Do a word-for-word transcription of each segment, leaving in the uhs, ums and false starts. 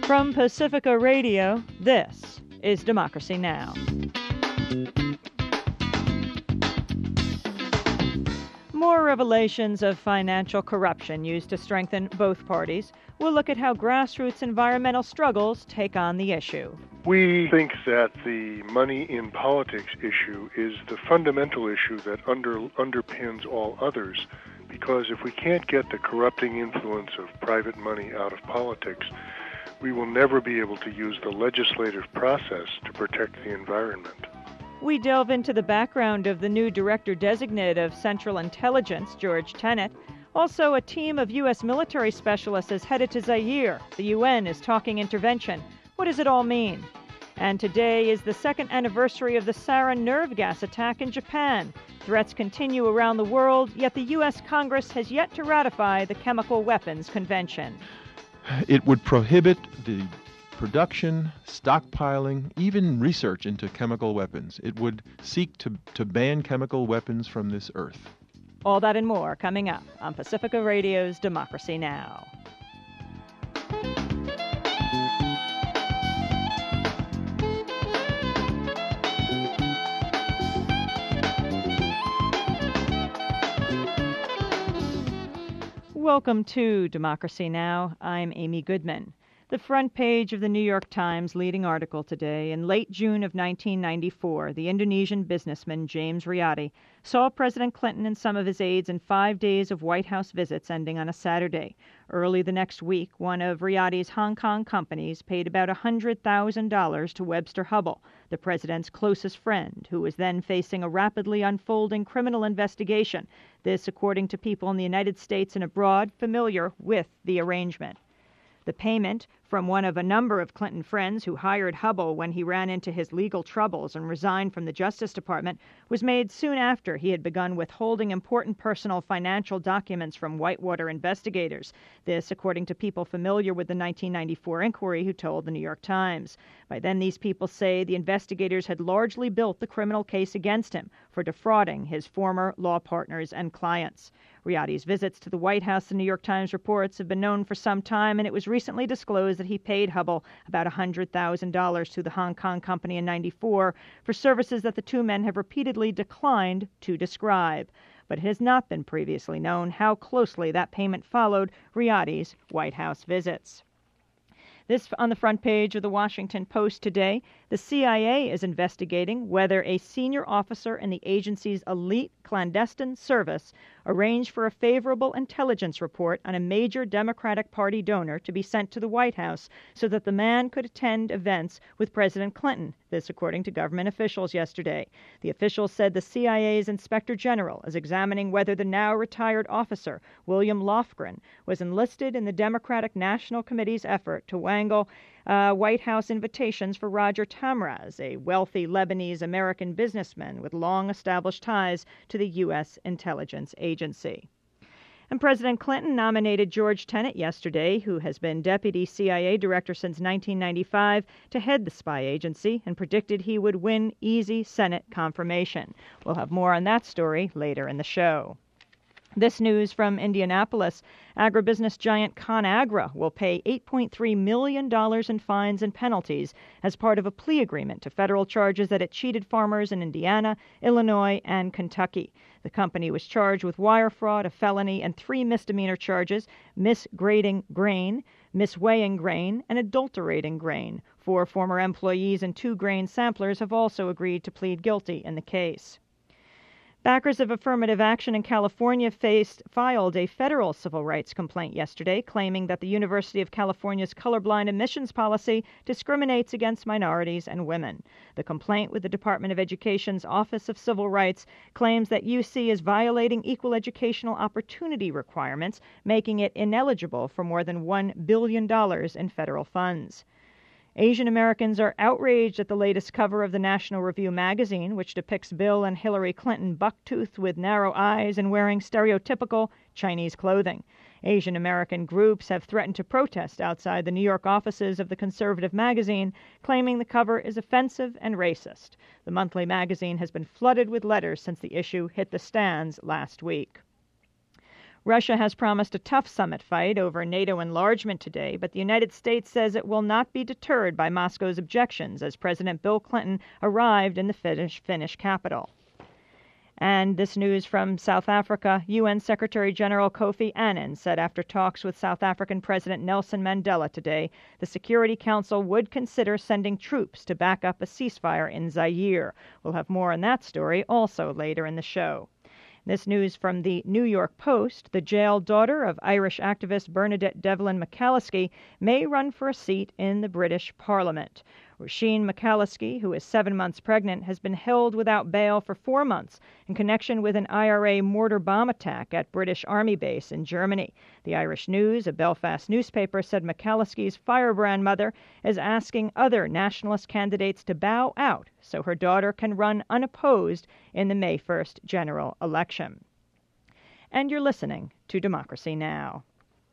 From Pacifica Radio, this is Democracy Now! More revelations of financial corruption used to strengthen both parties. We'll look at how grassroots environmental struggles take on the issue. We think that the money in politics issue is the fundamental issue that under, underpins all others, because if we can't get the corrupting influence of private money out of politics, we will never be able to use the legislative process to protect the environment. We delve into the background of the new Director-Designate of Central Intelligence, George Tenet. Also, a team of U S military specialists is headed to Zaire. The U N is talking intervention. What does it all mean? And today is the second anniversary of the sarin nerve gas attack in Japan. Threats continue around the world, yet the U S Congress has yet to ratify the Chemical Weapons Convention. It would prohibit the production, stockpiling, even research into chemical weapons. It would seek to, to ban chemical weapons from this earth. All that and more coming up on Pacifica Radio's Democracy Now! Welcome to Democracy Now! I'm Amy Goodman. The front page of the New York Times leading article today: in late June of nineteen ninety-four, the Indonesian businessman James Riyadi saw President Clinton and some of his aides in five days of White House visits ending on a Saturday. Early the next week, one of Riyadi's Hong Kong companies paid about one hundred thousand dollars to Webster Hubbell, the president's closest friend, who was then facing a rapidly unfolding criminal investigation. This, according to people in the United States and abroad familiar with the arrangement. The payment, from one of a number of Clinton friends who hired Hubbell when he ran into his legal troubles and resigned from the Justice Department, was made soon after he had begun withholding important personal financial documents from Whitewater investigators. This, according to people familiar with the nineteen ninety-four inquiry who told the New York Times. By then, these people say the investigators had largely built the criminal case against him for defrauding his former law partners and clients. Riyadi's visits to the White House, the New York Times reports, have been known for some time, and it was recently disclosed that he paid Hubbell about one hundred thousand dollars to the Hong Kong company in ninety-four for services that the two men have repeatedly declined to describe. But it has not been previously known how closely that payment followed Riyadi's White House visits. This on the front page of the Washington Post today. The C I A is investigating whether a senior officer in the agency's elite clandestine service arranged for a favorable intelligence report on a major Democratic Party donor to be sent to the White House so that the man could attend events with President Clinton. This, according to government officials yesterday. The officials said the C I A's Inspector General is examining whether the now retired officer, William Lofgren, was enlisted in the Democratic National Committee's effort to wangle uh, White House invitations for Roger Tamraz, a wealthy Lebanese-American businessman with long-established ties to the U S intelligence agency. And President Clinton nominated George Tenet yesterday, who has been Deputy C I A Director since nineteen ninety-five, to head the spy agency, and predicted he would win easy Senate confirmation. We'll have more on that story later in the show. This news from Indianapolis: agribusiness giant ConAgra will pay eight point three million dollars in fines and penalties as part of a plea agreement to federal charges that it cheated farmers in Indiana, Illinois, and Kentucky. The company was charged with wire fraud, a felony, and three misdemeanor charges: misgrading grain, misweighing grain, and adulterating grain. Four former employees and two grain samplers have also agreed to plead guilty in the case. Backers of affirmative action in California faced, filed a federal civil rights complaint yesterday, claiming that the University of California's colorblind admissions policy discriminates against minorities and women. The complaint with the Department of Education's Office of Civil Rights claims that U C is violating equal educational opportunity requirements, making it ineligible for more than one billion dollars in federal funds. Asian Americans are outraged at the latest cover of the National Review magazine, which depicts Bill and Hillary Clinton buck-toothed with narrow eyes and wearing stereotypical Chinese clothing. Asian American groups have threatened to protest outside the New York offices of the conservative magazine, claiming the cover is offensive and racist. The monthly magazine has been flooded with letters since the issue hit the stands last week. Russia has promised a tough summit fight over NATO enlargement today, but the United States says it will not be deterred by Moscow's objections as President Bill Clinton arrived in the Finnish, Finnish capital. And this news from South Africa, U N Secretary General Kofi Annan said after talks with South African President Nelson Mandela today, the Security Council would consider sending troops to back up a ceasefire in Zaire. We'll have more on that story also later in the show. This news from the New York Post, the jailed daughter of Irish activist Bernadette Devlin McCalskey may run for a seat in the British Parliament. Roisin McCalskey, who is seven months pregnant, has been held without bail for four months in connection with an I R A mortar bomb attack at British Army base in Germany. The Irish News, a Belfast newspaper, said McCalskey's firebrand mother is asking other nationalist candidates to bow out so her daughter can run unopposed in the May first general election. And you're listening to Democracy Now!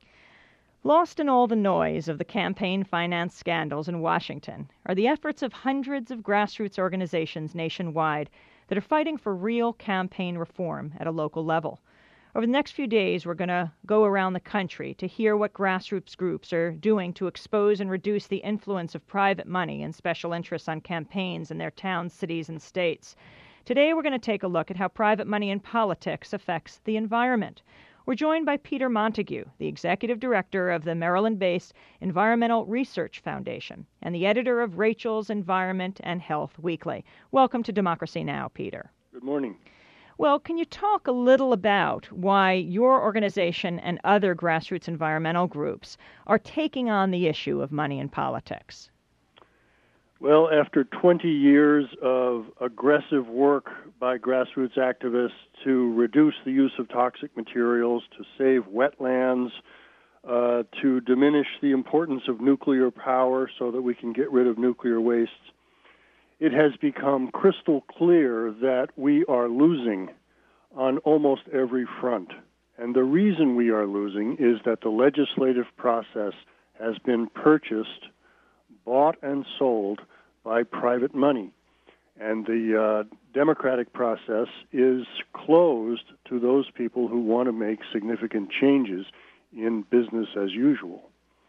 Lost in all the noise of the campaign finance scandals in Washington are the efforts of hundreds of grassroots organizations nationwide that are fighting for real campaign reform at a local level. Over the next few days, we're going to go around the country to hear what grassroots groups are doing to expose and reduce the influence of private money and special interests on campaigns in their towns, cities, and states. Today, we're going to take a look at how private money in politics affects the environment. We're joined by Peter Montague, the executive director of the Maryland-based Environmental Research Foundation and the editor of Rachel's Environment and Health Weekly. Welcome to Democracy Now!, Peter. Good morning. Well, can you talk a little about why your organization and other grassroots environmental groups are taking on the issue of money in politics? Well, after twenty years of aggressive work by grassroots activists to reduce the use of toxic materials, to save wetlands, uh, to diminish the importance of nuclear power so that we can get rid of nuclear wastes, it has become crystal clear that we are losing on almost every front. And the reason we are losing is that the legislative process has been purchased, bought and sold by private money. And the uh, democratic process is closed to those people who want to make significant changes in business as usual.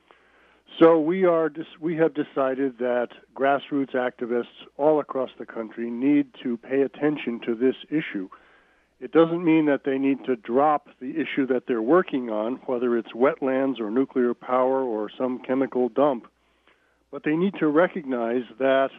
So we are we have decided that grassroots activists all across the country need to pay attention to this issue. It doesn't mean that they need to drop the issue that they're working on, whether it's wetlands or nuclear power or some chemical dump, but they need to recognize that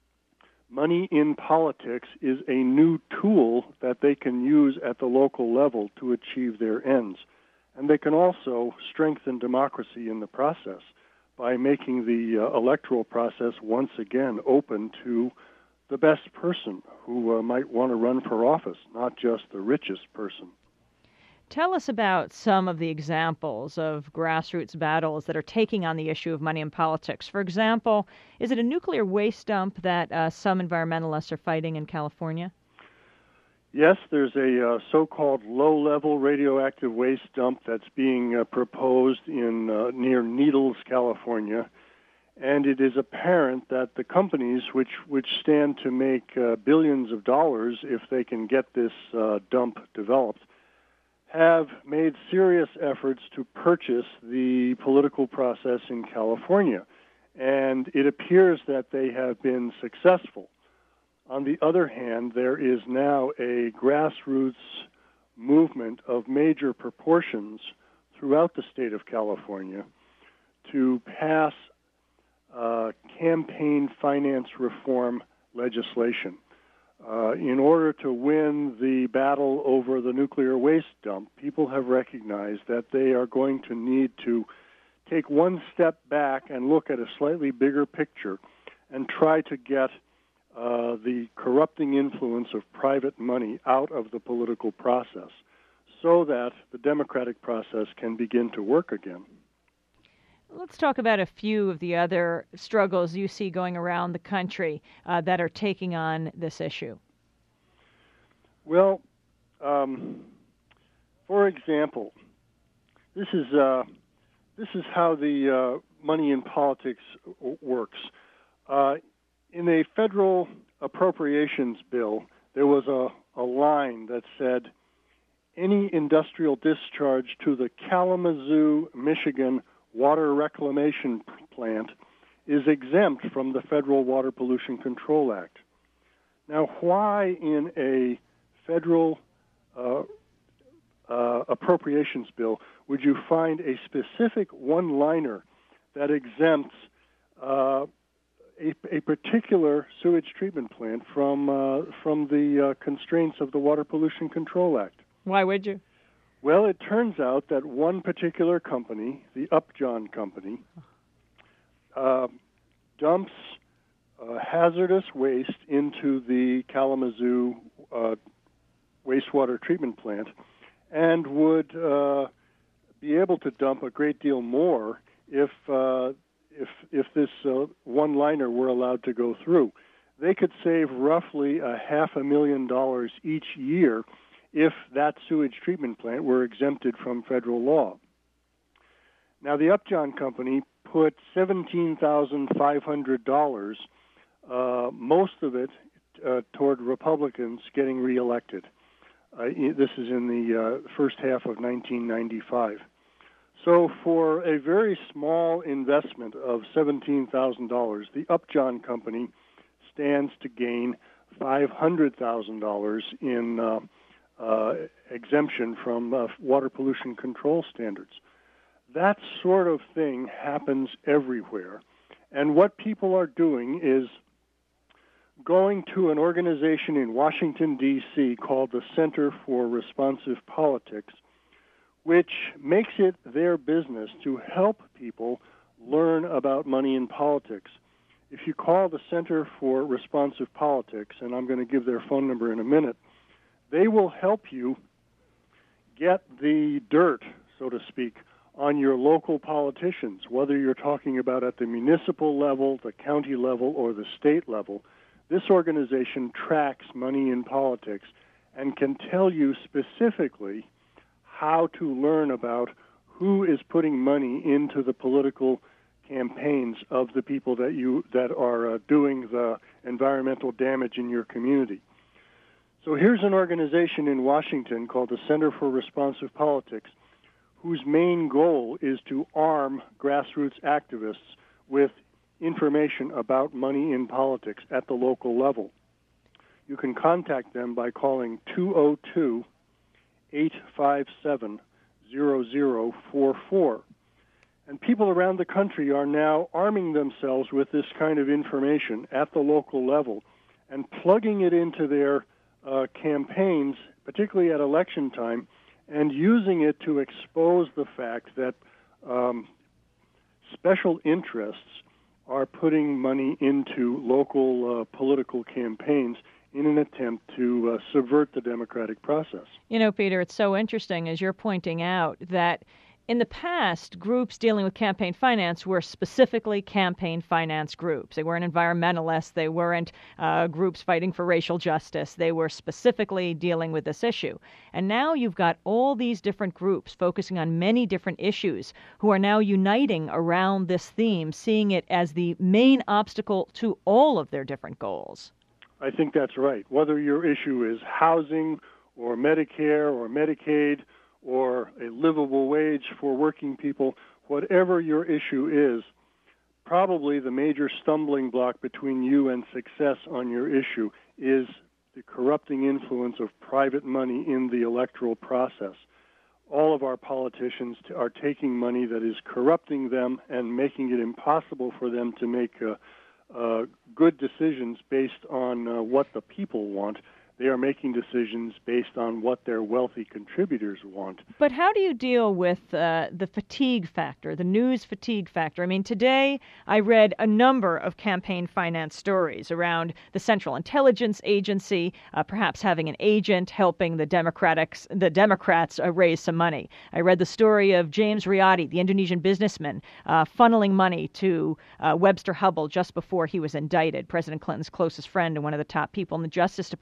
money in politics is a new tool that they can use at the local level to achieve their ends. And they can also strengthen democracy in the process by making the uh, electoral process once again open to the best person who uh, might want to run for office, not just the richest person. Tell us about some of the examples of grassroots battles that are taking on the issue of money in politics. For example, is it a nuclear waste dump that uh, some environmentalists are fighting in California? Yes, there's a uh, so-called low-level radioactive waste dump that's being uh, proposed in uh, near Needles, California. And it is apparent that the companies which, which stand to make uh, billions of dollars if they can get this uh, dump developed have made serious efforts to purchase the political process in California. And it appears that they have been successful. On the other hand, there is now a grassroots movement of major proportions throughout the state of California to pass uh, campaign finance reform legislation. Uh, in order to win the battle over the nuclear waste dump, people have recognized that they are going to need to take one step back and look at a slightly bigger picture and try to get uh, the corrupting influence of private money out of the political process so that the democratic process can begin to work again. Let's talk about a few of the other struggles you see going around the country uh, that are taking on this issue. Well, um, for example, this is uh, this is how the uh, money in politics w- works. Uh, in a federal appropriations bill, there was a, a line that said, any industrial discharge to the Kalamazoo, Michigan water reclamation plant is exempt from the Federal Water Pollution Control Act. Now, why in a federal uh, uh, appropriations bill would you find a specific one-liner that exempts uh, a, a particular sewage treatment plant from uh, from the uh, constraints of the Water Pollution Control Act? Why would you? Well, it turns out that one particular company, the Upjohn Company, uh, dumps uh, hazardous waste into the Kalamazoo uh, wastewater treatment plant and would uh, be able to dump a great deal more if uh, if if this uh, one-liner were allowed to go through. They could save roughly a half a million dollars each year if that sewage treatment plant were exempted from federal law. Now, the Upjohn Company put seventeen thousand five hundred dollars, uh, most of it uh, toward Republicans getting reelected. Uh, this is in the uh, first half of nineteen ninety-five. So for a very small investment of seventeen thousand dollars, the Upjohn Company stands to gain five hundred thousand dollars in uh, uh, exemption from uh, water pollution control standards. That sort of thing happens everywhere. And what people are doing is going to an organization in Washington, D C called the Center for Responsive Politics, which makes it their business to help people learn about money in politics. If you call the Center for Responsive Politics, and I'm going to give their phone number in a minute, they will help you get the dirt, so to speak, on your local politicians, whether you're talking about at the municipal level, the county level, or the state level. This organization tracks money in politics and can tell you specifically how to learn about who is putting money into the political campaigns of the people that you that are uh, doing the environmental damage in your community. So here's an organization in Washington called the Center for Responsive Politics, whose main goal is to arm grassroots activists with information about money in politics at the local level. You can contact them by calling two oh two, eight five seven, zero zero four four. And people around the country are now arming themselves with this kind of information at the local level and plugging it into their uh, campaigns, particularly at election time, and using it to expose the fact that um, special interests are putting money into local uh, political campaigns in an attempt to uh, subvert the democratic process. You know, Peter, it's so interesting, as you're pointing out, that in the past, groups dealing with campaign finance were specifically campaign finance groups. They weren't environmentalists. They weren't uh, groups fighting for racial justice. They were specifically dealing with this issue. And now you've got all these different groups focusing on many different issues who are now uniting around this theme, seeing it as the main obstacle to all of their different goals. I think that's right. Whether your issue is housing or Medicare or Medicaid or a livable wage for working people, whatever your issue is, probably the major stumbling block between you and success on your issue is the corrupting influence of private money in the electoral process. All of our politicians are taking money that is corrupting them and making it impossible for them to make uh, uh, good decisions based on uh, what the people want. They are making decisions based on what their wealthy contributors want. But how do you deal with uh, the fatigue factor, the news fatigue factor? I mean, today I read a number of campaign finance stories around the Central Intelligence Agency, uh, perhaps having an agent helping the Democrats, the Democrats uh, raise some money. I read the story of James Riotti, the Indonesian businessman, uh, funneling money to uh, Webster Hubbell just before he was indicted, President Clinton's closest friend and one of the top people in the Justice Department.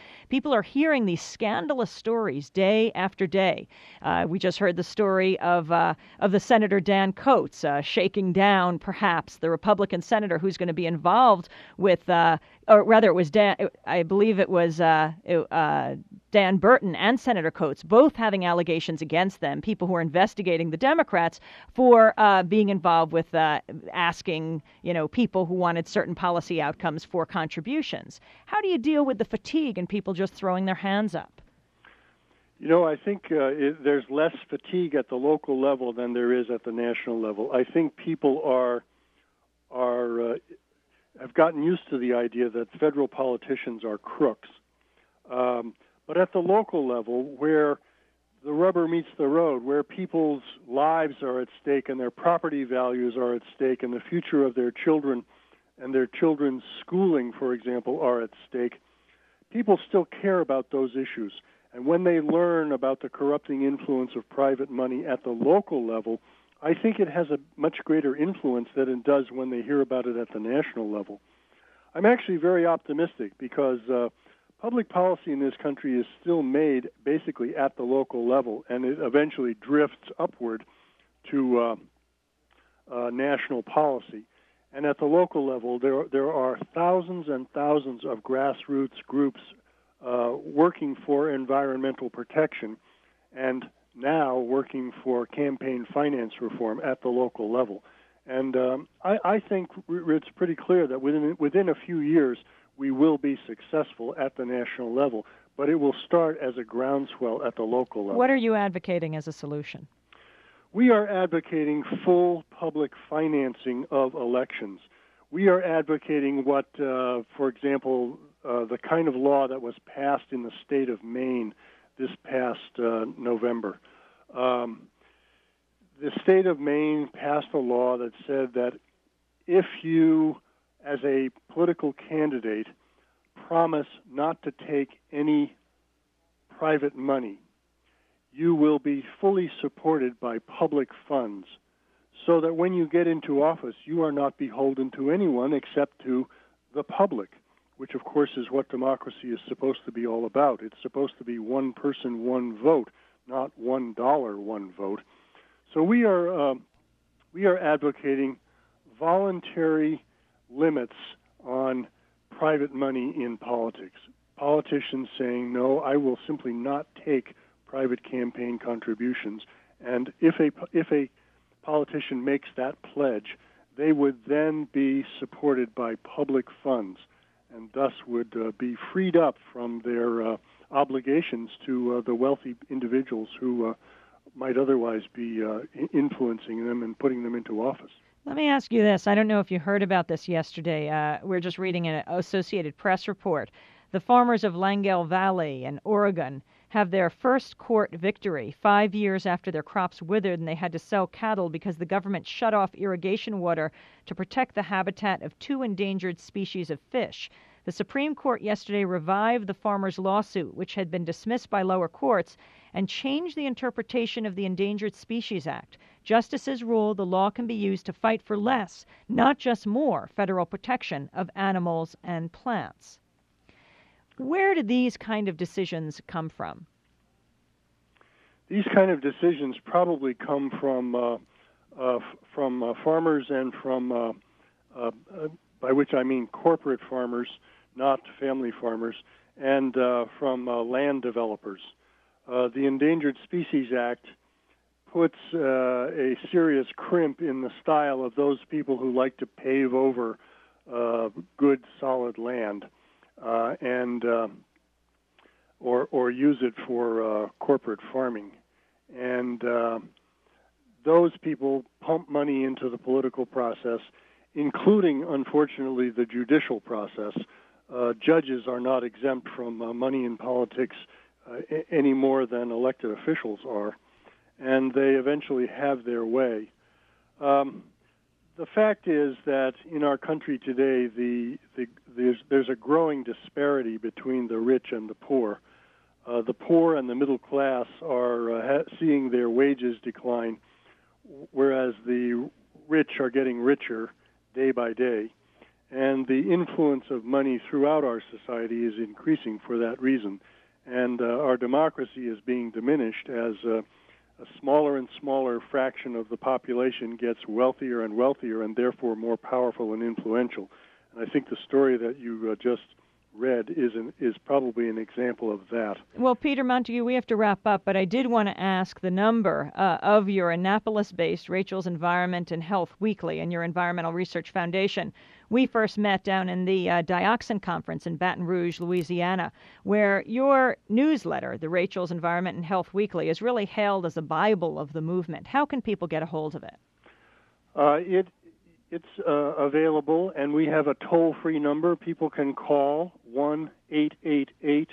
People are hearing these scandalous stories day after day. Uh, we just heard the story of uh, of the Senator Dan Coats uh, shaking down, perhaps, the Republican senator who's going to be involved with, uh, or rather, it was Dan. I believe it was uh, it, uh, Dan Burton and Senator Coats, both having allegations against them. People who are investigating the Democrats for uh, being involved with uh, asking, you know, people who wanted certain policy outcomes for contributions. How do you deal with the fatigue and people just throwing their hands up? You know, I think uh, it, there's less fatigue at the local level than there is at the national level. I think people are are uh, have gotten used to the idea that federal politicians are crooks. Um, but at the local level, where the rubber meets the road, where people's lives are at stake and their property values are at stake and the future of their children and their children's schooling, for example, are at stake, people still care about those issues. And when they learn about the corrupting influence of private money at the local level, I think it has a much greater influence than it does when they hear about it at the national level. I'm actually very optimistic because uh, public policy in this country is still made basically at the local level, and it eventually drifts upward to uh, uh, national policy. And at the local level, there there are thousands and thousands of grassroots groups uh, working for environmental protection, and now working for campaign finance reform at the local level. And um, I, I think it's pretty clear that within within a few years we will be successful at the national level, but it will start as a groundswell at the local level. What are you advocating as a solution? We are advocating full public financing of elections. We are advocating what, uh, for example, uh, the kind of law that was passed in the state of Maine this past uh, November. Um, the state of Maine passed a law that said that if you, as a political candidate, promise not to take any private money, you will be fully supported by public funds, so that when you get into office, you are not beholden to anyone except to the public, which, of course, is what democracy is supposed to be all about. It's supposed to be one person, one vote, not one dollar, one vote. So we are uh, we are advocating voluntary limits on private money in politics. Politicians saying, no, I will simply not take private campaign contributions. And if a if a politician makes that pledge, they would then be supported by public funds, and thus would uh, be freed up from their uh, obligations to uh, the wealthy individuals who uh, might otherwise be uh, influencing them and putting them into office. Let me ask you this. I don't know if you heard about this yesterday. Uh, we're just reading an Associated Press report. The farmers of Langell Valley in Oregon have their first court victory five years after their crops withered and they had to sell cattle because the government shut off irrigation water to protect the habitat of two endangered species of fish. The Supreme Court yesterday revived the farmers' lawsuit, which had been dismissed by lower courts, and changed the interpretation of the Endangered Species Act. Justices ruled the law can be used to fight for less, not just more, federal protection of animals and plants. Where do these kind of decisions come from? These kind of decisions probably come from uh, uh, from uh, farmers and from, uh, uh, by which I mean corporate farmers, not family farmers, and uh, from uh, land developers. Uh, the Endangered Species Act puts uh, a serious crimp in the style of those people who like to pave over uh, good, solid land. Uh, and uh, or or use it for uh, corporate farming, and uh, those people pump money into the political process, including, unfortunately, the judicial process. Uh, judges are not exempt from uh, money in politics uh, any more than elected officials are, and they eventually have their way. Um, The fact is that in our country today, the, the, there's, there's a growing disparity between the rich and the poor. Uh, the poor and the middle class are uh, ha- seeing their wages decline, whereas the rich are getting richer day by day. and the influence of money throughout our society is increasing for that reason. And uh, our democracy is being diminished as uh, a smaller and smaller fraction of the population gets wealthier and wealthier and therefore more powerful and influential. And I think the story that you uh, just read is an, is probably an example of that. Well, Peter Montague, we have to wrap up, but I did want to ask the number uh, of your Annapolis-based Rachel's Environment and Health Weekly and your Environmental Research Foundation. We first met down in the uh, Dioxin Conference in Baton Rouge, Louisiana, where your newsletter, the Rachel's Environment and Health Weekly, is really hailed as a Bible of the movement. How can people get a hold of it? Uh, it It's uh, available, and we have a toll-free number. People can call one eight eight eight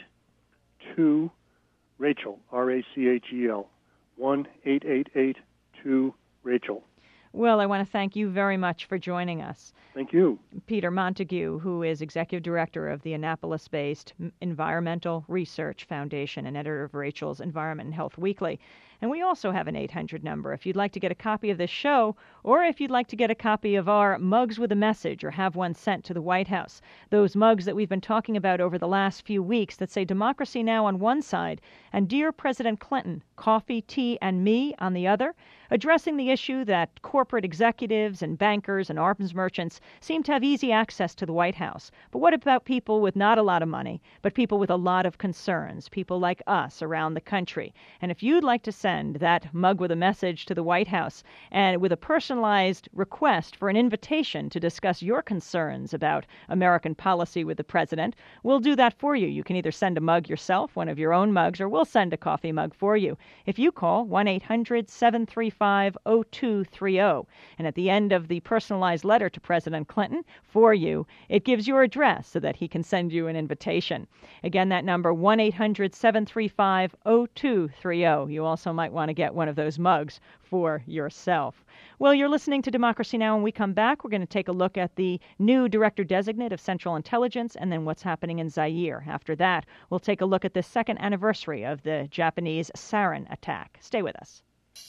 two Rachel, R A C H E L, one eight eight eight two Rachel. Well, I want to thank you very much for joining us. Thank you. Peter Montague, who is Executive Director of the Annapolis-based Environmental Research Foundation and editor of Rachel's Environment and Health Weekly. And we also have an eight hundred number if you'd like to get a copy of this show, or if you'd like to get a copy of our Mugs with a Message or have one sent to the White House. Those mugs that we've been talking about over the last few weeks that say Democracy Now! On one side and Dear President Clinton, Coffee, Tea, and Me on the other, addressing the issue that corporate executives and bankers and arms merchants seem to have easy access to the White House. But what about people with not a lot of money, but people with a lot of concerns, people like us around the country? And if you'd like to send that mug with a message to the White House and with a personalized request for an invitation to discuss your concerns about American policy with the president, we'll do that for you. You can either send a mug yourself, one of your own mugs, or we'll send a coffee mug for you if you call one eight hundred seven three five oh two three oh. And at the end of the personalized letter to President Clinton for you, it gives your address so that he can send you an invitation. Again, that number, one eight hundred seven three five oh two three oh. You also might want to get one of those mugs for yourself. Well, you're listening to Democracy Now! When we come back, we're going to take a look at the new Director Designate of Central Intelligence and then what's happening in Zaire. After that, we'll take a look at the second anniversary of the Japanese sarin attack. Stay with us.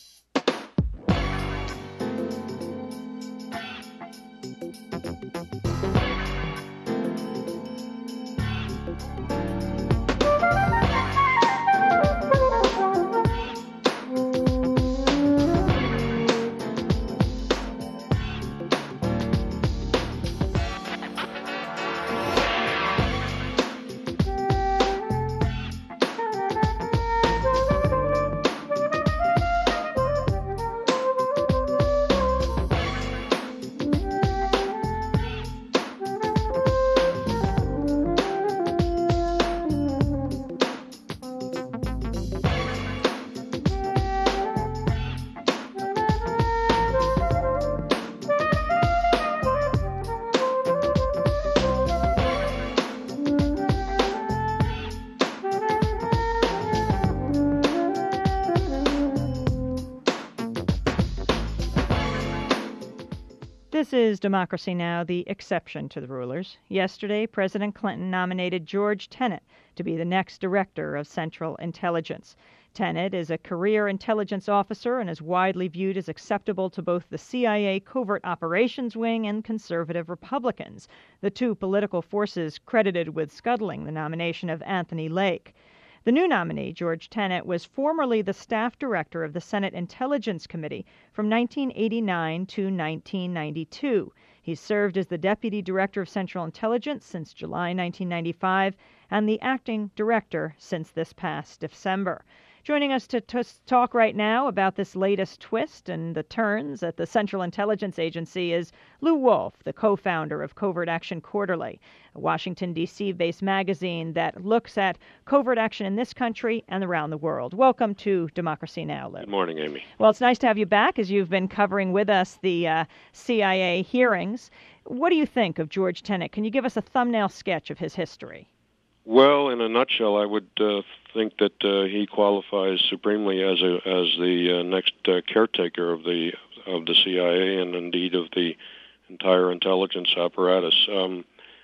This is Democracy Now!, the exception to the rulers. Yesterday, President Clinton nominated George Tenet to be the next director of Central Intelligence. Tenet is a career intelligence officer and is widely viewed as acceptable to both the C I A Covert Operations Wing and conservative Republicans, the two political forces credited with scuttling the nomination of Anthony Lake. The new nominee, George Tenet, was formerly the staff director of the Senate Intelligence Committee from nineteen eighty-nine to nineteen ninety-two. He served as the deputy director of Central Intelligence since July nineteen ninety-five and the acting director since this past December. Joining us to t- talk right now about this latest twist and the turns at the Central Intelligence Agency is Lew Wolff, the co-founder of Covert Action Quarterly, a Washington, D C-based magazine that looks at covert action in this country and around the world. Welcome to Democracy Now!, Lew. Good morning, Amy. Well, it's nice to have you back as you've been covering with us the uh, C I A hearings. What do you think of George Tenet? Can you give us a thumbnail sketch of his history? Well, in a nutshell, I would uh, think that uh, he qualifies supremely as a as the uh, next uh, caretaker of the of the C I A and indeed of the entire intelligence apparatus. Um,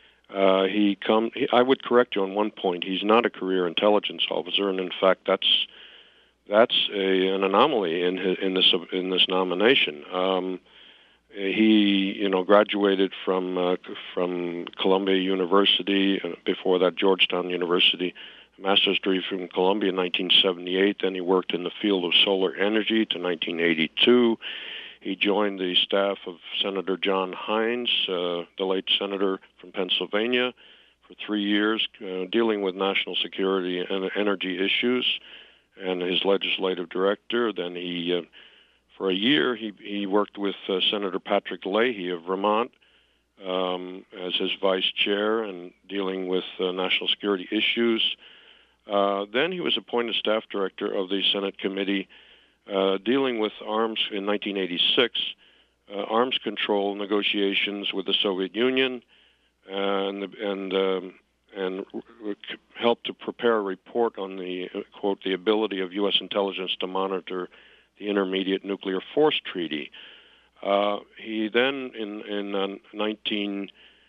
uh, he come. He, I would correct you on one point. He's not a career intelligence officer, and in fact, that's that's a, an anomaly in his, in this in this nomination. Um, he, you know, graduated from uh, from Columbia University. Uh, before that, Georgetown University. A master's degree from Columbia in nineteen seventy-eight. Then he worked in the field of solar energy to nineteen eighty-two. He joined the staff of Senator John Hines, uh, the late senator from Pennsylvania, for three years, uh, dealing with national security and energy issues, and his legislative director. Then he, uh, for a year, he, he worked with uh, Senator Patrick Leahy of Vermont um, as his vice chair and dealing with uh, national security issues. Uh, then he was appointed staff director of the Senate Committee uh, dealing with arms in nineteen eighty-six, uh, arms control negotiations with the Soviet Union, and and um, and helped to prepare a report on the uh, quote the ability of U S intelligence to monitor the Intermediate Nuclear Force Treaty. Uh, he then in in uh, nineteen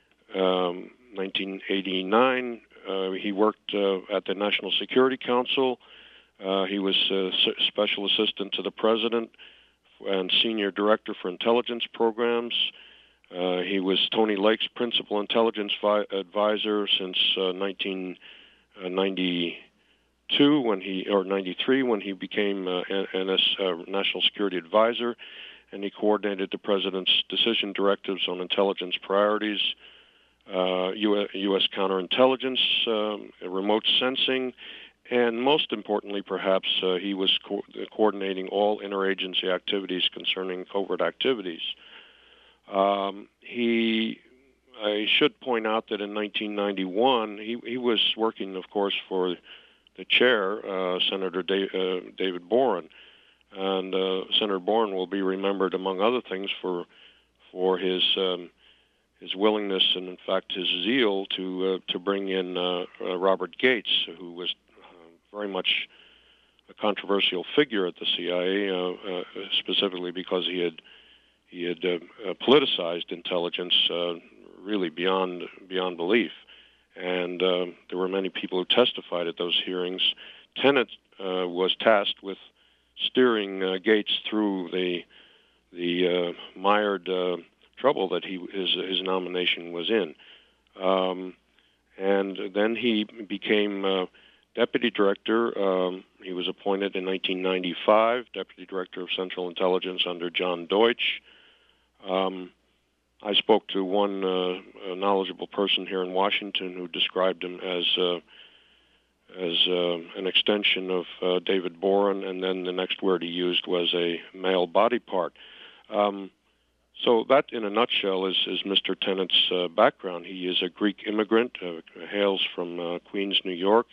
eighty-nine. Uh, he worked uh, at the National Security Council. Uh, he was uh, Special Assistant to the President and Senior Director for Intelligence Programs. Uh, he was Tony Lake's Principal Intelligence vi- Advisor since uh, nineteen ninety-two, when he or ninety-three, when he became uh, N S uh, National Security Advisor, and he coordinated the President's decision directives on intelligence priorities. Uh, U S counterintelligence, um, remote sensing, and most importantly, perhaps, uh, he was co- coordinating all interagency activities concerning covert activities. Um, he, I should point out that in nineteen ninety-one, he, he was working, of course, for the chair, uh, Senator da- uh, David Boren, and uh, Senator Boren will be remembered, among other things, for for his um, his willingness and, in fact, his zeal to uh, to bring in uh, uh, Robert Gates, who was uh, very much a controversial figure at the C I A, uh, uh, specifically because he had he had uh, uh, politicized intelligence uh, really beyond beyond belief, and uh, there were many people who testified at those hearings. Tenet uh, was tasked with steering uh, Gates through the the uh, mired Uh, trouble that he his his nomination was in, um, and then he became uh, deputy director. Um, he was appointed in nineteen ninety-five, deputy director of Central Intelligence under John Deutsch. Um, I spoke to one uh, a knowledgeable person here in Washington who described him as uh, as uh, an extension of uh, David Boren, and then the next word he used was a male body part. Um, So that, in a nutshell, is, is Mister Tenet's uh, background. He is a Greek immigrant, uh, hails from uh, Queens, New York,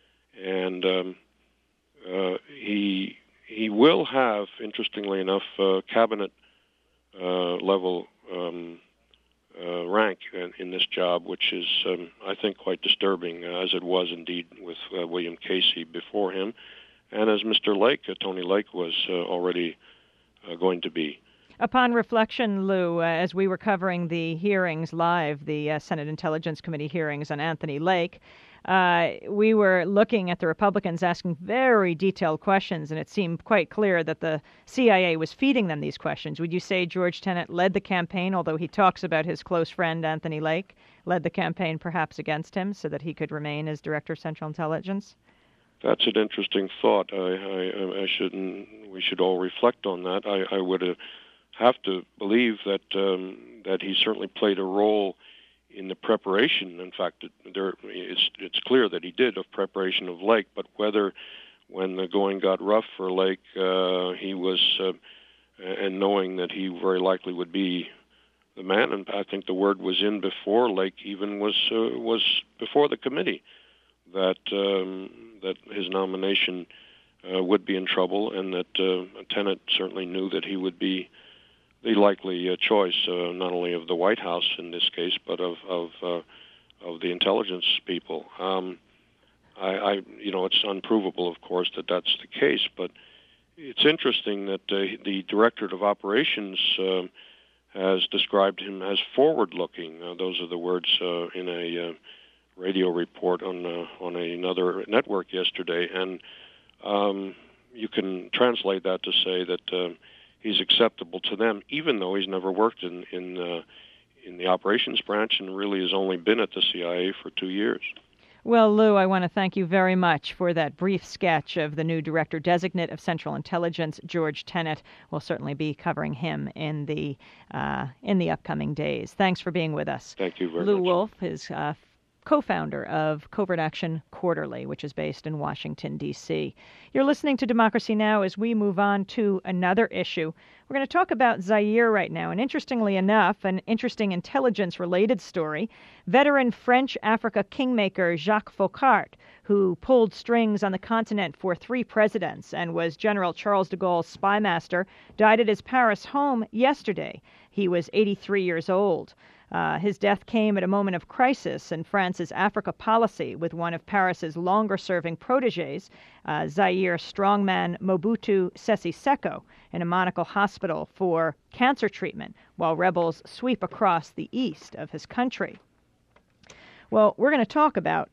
and um, uh, he he will have, interestingly enough, uh, cabinet uh, level um, uh, rank in, in this job, which is, um, I think, quite disturbing, uh, as it was indeed with uh, William Casey before him, and as Mister Lake, uh, Tony Lake, was uh, already uh, going to be. Upon reflection, Lou, uh, as we were covering the hearings live, the uh, Senate Intelligence Committee hearings on Anthony Lake, uh, we were looking at the Republicans asking very detailed questions, and it seemed quite clear that the C I A was feeding them these questions. Would you say George Tenet led the campaign, although he talks about his close friend Anthony Lake, led the campaign perhaps against him so that he could remain as Director of Central Intelligence? That's an interesting thought. I, I, I shouldn't. We should all reflect on that. I, I would have. have to believe that um, that he certainly played a role in the preparation. In fact, it, there, it's, it's clear that he did of preparation of Lake. But whether, when the going got rough for Lake, uh, he was, uh, and knowing that he very likely would be the man, and I think the word was in before Lake even was uh, was before the committee, that um, that his nomination uh, would be in trouble, and that uh, Tenet certainly knew that he would be the likely uh, choice, uh, not only of the White House in this case, but of of, uh, of the intelligence people. Um, I, I, you know, it's unprovable, of course, that that's the case, but it's interesting that uh, the Directorate of Operations uh, has described him as forward-looking. Uh, those are the words uh, in a uh, radio report on uh, on another network yesterday, and um, you can translate that to say that Uh, he's acceptable to them, even though he's never worked in in uh, in the operations branch and really has only been at the C I A for two years. Well, Lou, I want to thank you very much for that brief sketch of the new Director Designate of Central Intelligence, George Tenet. We'll certainly be covering him in the uh, in the upcoming days. Thanks for being with us. Thank you very Lou much. Lou Wolff is uh, co-founder of Covert Action Quarterly, which is based in Washington, D C You're listening to Democracy Now! As we move on to another issue. We're going to talk about Zaire right now, and interestingly enough, an interesting intelligence-related story. Veteran French Africa kingmaker Jacques Foccart, who pulled strings on the continent for three presidents and was General Charles de Gaulle's spymaster, died at his Paris home yesterday. He was eighty-three years old. Uh, his death came at a moment of crisis in France's Africa policy, with one of Paris's longer-serving protégés, uh, Zaire strongman Mobutu Sese Seko, in a Monaco hospital for cancer treatment, while rebels sweep across the east of his country. Well, we're going to talk about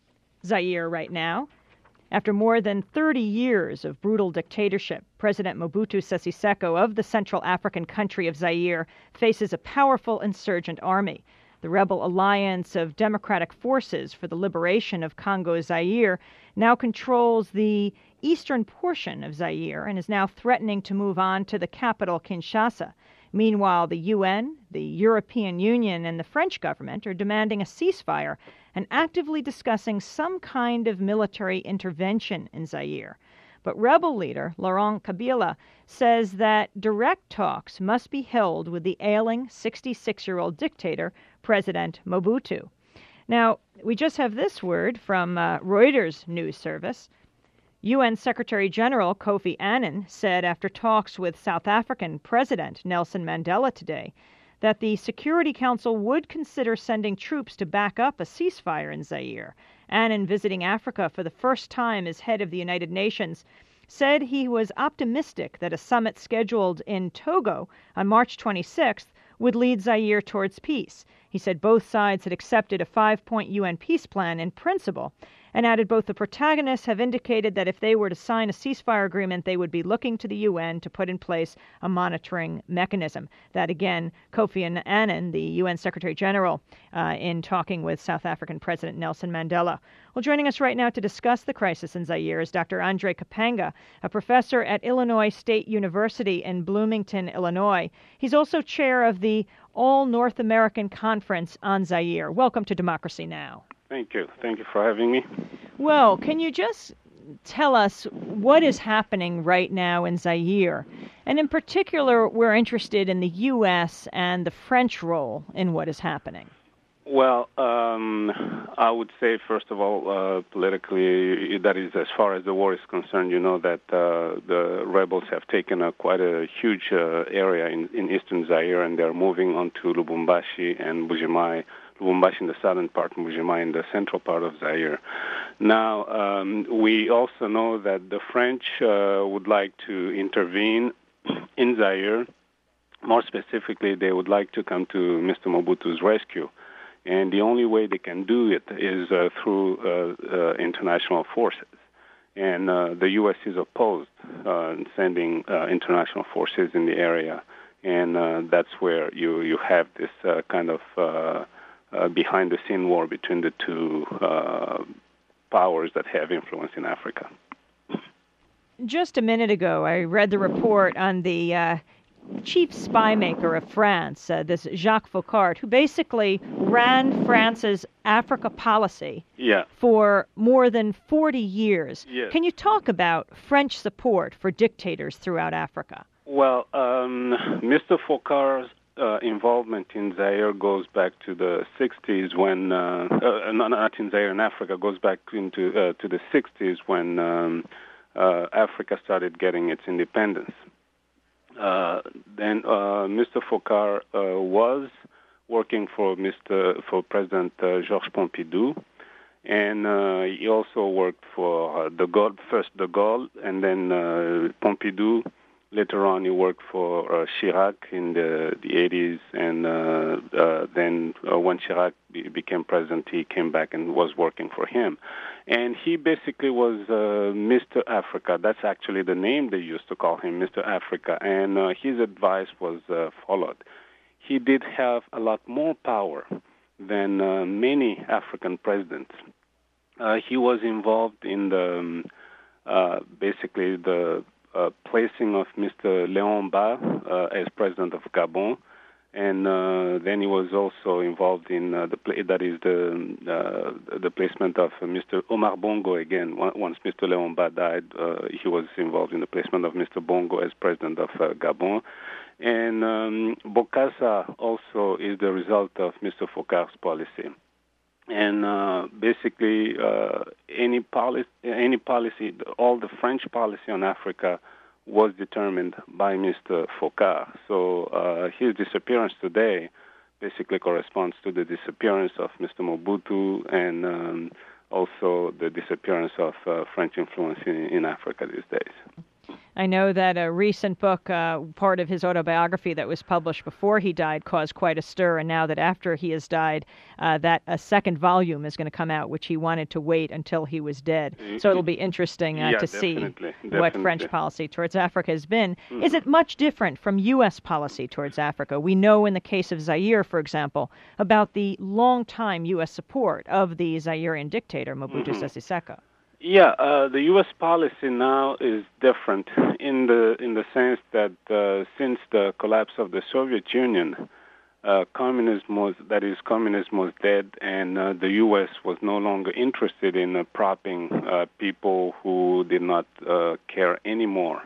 Zaire right now. After more than thirty years of brutal dictatorship, President Mobutu Sese Seko of the Central African country of Zaire faces a powerful insurgent army. The rebel alliance of democratic forces for the liberation of Congo-Zaire now controls the eastern portion of Zaire and is now threatening to move on to the capital, Kinshasa. Meanwhile, the U N, the European Union, and the French government are demanding a ceasefire and actively discussing some kind of military intervention in Zaire. But rebel leader Laurent Kabila says that direct talks must be held with the ailing sixty-six-year-old dictator, President Mobutu. Now, we just have this word from uh, Reuters news service. U N Secretary General Kofi Annan said after talks with South African President Nelson Mandela today that the Security Council would consider sending troops to back up a ceasefire in Zaire. Annan, visiting Africa for the first time as head of the United Nations, said he was optimistic that a summit scheduled in Togo on March twenty-sixth would lead Zaire towards peace. He said both sides had accepted a five-point U N peace plan in principle, and added both the protagonists have indicated that if they were to sign a ceasefire agreement, they would be looking to the U N to put in place a monitoring mechanism. That, again, Kofi Annan, the U N Secretary General, uh, in talking with South African President Nelson Mandela. Well, joining us right now to discuss the crisis in Zaire is Doctor Andre Kapanga, a professor at Illinois State University in Bloomington, Illinois. He's also chair of the All North American Conference on Zaire. Welcome to Democracy Now! Thank you. Thank you for having me. Well, can you just tell us what is happening right now in Zaire? And in particular, we're interested in the U S and the French role in what is happening. Well, um, I would say, first of all, uh, politically, that is, as far as the war is concerned, you know that uh, the rebels have taken a, quite a huge uh, area in, in eastern Zaire, and they're moving on to Lubumbashi and Buji-Mayi. Lubumbashi in the southern part, and Buji-Mayi in the central part of Zaire. Now, um, we also know that the French uh, would like to intervene in Zaire. More specifically, they would like to come to Mister Mobutu's rescue. And the only way they can do it is uh, through uh, uh, international forces. And uh, the U S is opposed uh, sending uh, international forces in the area. And uh, that's where you, you have this uh, kind of uh, uh, behind-the-scene war between the two uh, powers that have influence in Africa. Just a minute ago, I read the report on the uh, chief spy maker of France, uh, this Jacques Foccart, who basically ran France's Africa policy yeah. for more than forty years. Yes. Can you talk about French support for dictators throughout Africa? Well, um, Mister Foccart's uh, involvement in Zaire goes back to the sixties when, uh, uh, not, not in Zaire, in Africa, goes back into uh, to the sixties when um, uh, Africa started getting its independence. Uh, then uh, Mister Foccart uh, was working for Mister for President uh, Georges Pompidou, and uh, he also worked for uh, de Gaulle, first de Gaulle, and then uh, Pompidou Later on, he worked for uh, Chirac in the, the eighties, and uh, uh, then uh, when Chirac be, became president, he came back and was working for him. And he basically was uh, Mister Africa. That's actually the name they used to call him, Mister Africa. And uh, his advice was uh, followed. He did have a lot more power than uh, many African presidents. Uh, he was involved in the um, uh, basically the Uh, placing of Mister Léon Mba uh, as president of Gabon, and uh, then he was also involved in uh, the pla- that is the uh, the placement of uh, Mister Omar Bongo again. Once Mister Léon Mba died, uh, he was involved in the placement of Mister Bongo as president of uh, Gabon, and um, Bokassa also is the result of Mister Foccart policy. And uh, basically, uh, any policy, any policy, all the French policy on Africa was determined by Mister Foccart. So uh, his disappearance today basically corresponds to the disappearance of Mister Mobutu and um, also the disappearance of uh, French influence in, in Africa these days. I know that a recent book, uh, part of his autobiography that was published before he died, caused quite a stir, and now that after he has died, uh, that a second volume is going to come out, which he wanted to wait until he was dead. So it'll be interesting uh, yeah, to definitely, see definitely. what French policy towards Africa has been. Mm-hmm. Is it much different from U S policy towards Africa? We know in the case of Zaire, for example, about the long-time U S support of the Zairean dictator, Mobutu Mm-hmm. Sese Seko. Yeah, uh, the U S policy now is different in the in the sense that uh, since the collapse of the Soviet Union, uh, communism was that is communism was dead, and uh, the U S was no longer interested in uh, propping uh, people who did not uh, care anymore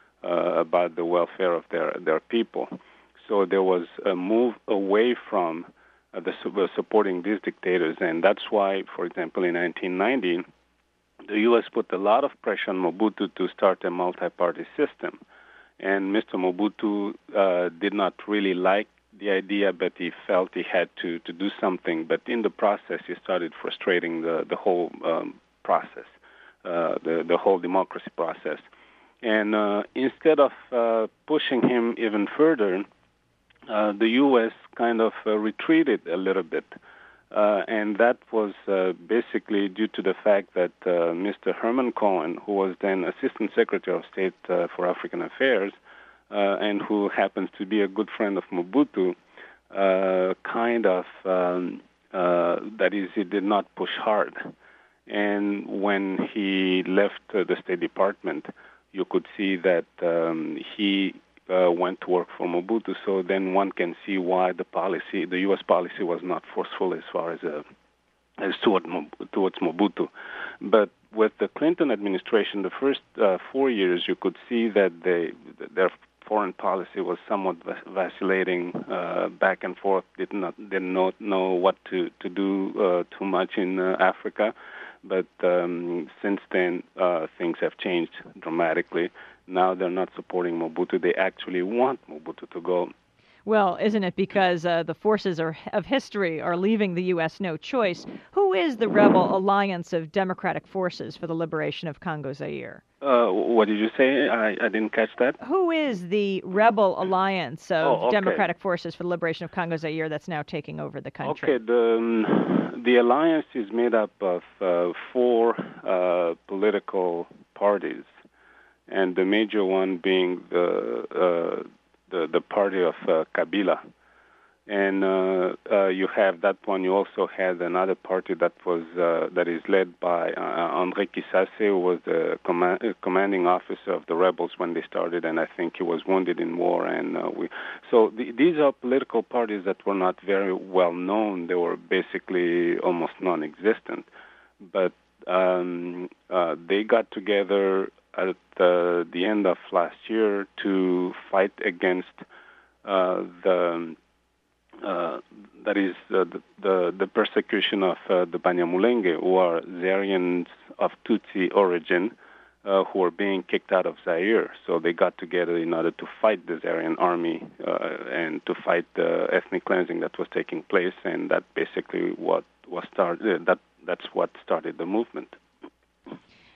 uh, about the welfare of their their people. So there was a move away from uh, the uh, supporting these dictators, and that's why, for example, in nineteen ninety. The U S put a lot of pressure on Mobutu to start a multi-party system. And Mister Mobutu uh, did not really like the idea, but he felt he had to, to do something. But in the process, he started frustrating the, the whole um, process, uh, the, the whole democracy process. And uh, instead of uh, pushing him even further, uh, the U S kind of uh, retreated a little bit. Uh, and that was uh, basically due to the fact that uh, Mister Herman Cohen, who was then Assistant Secretary of State uh, for African Affairs, uh, and who happens to be a good friend of Mobutu, uh, kind of, um, uh, that is, he did not push hard. And when he left uh, the State Department, you could see that um, he Uh, went to work for Mobutu, so then one can see why the policy, the U S policy, was not forceful as far as uh, as toward, towards Mobutu. But with the Clinton administration, the first uh, four years, you could see that they, their foreign policy was somewhat vacillating, uh, back and forth. Did not did not know what to to do uh, too much in uh, Africa. But um, since then, uh, things have changed dramatically. Now they're not supporting Mobutu. They actually want Mobutu to go. Well, isn't it because uh, the forces are, of history are leaving the U S no choice? Who is the rebel alliance of democratic forces for the liberation of Congo Zaire? Uh, what did you say? I, I didn't catch that. Who is the rebel alliance of oh, okay. democratic forces for the liberation of Congo Zaire that's now taking over the country? Okay, the, um, the alliance is made up of uh, four uh, political parties, and the major one being the uh, the, the party of uh, Kabila. And uh, uh, you have that one. You also had another party that was uh, that is led by uh, André Kisase, who was the command, uh, commanding officer of the rebels when they started, and I think he was wounded in war. And uh, we, so the, these are political parties that were not very well known. They were basically almost non-existent, but um, uh, they got together at uh, the end of last year to fight against uh, the uh, that is uh, the, the the persecution of uh, the Banyamulenge, who are Zairians of Tutsi origin, uh, who are being kicked out of Zaire. So they got together in order to fight the Zairian army uh, and to fight the ethnic cleansing that was taking place, and that basically what was started. Uh, that that's what started the movement.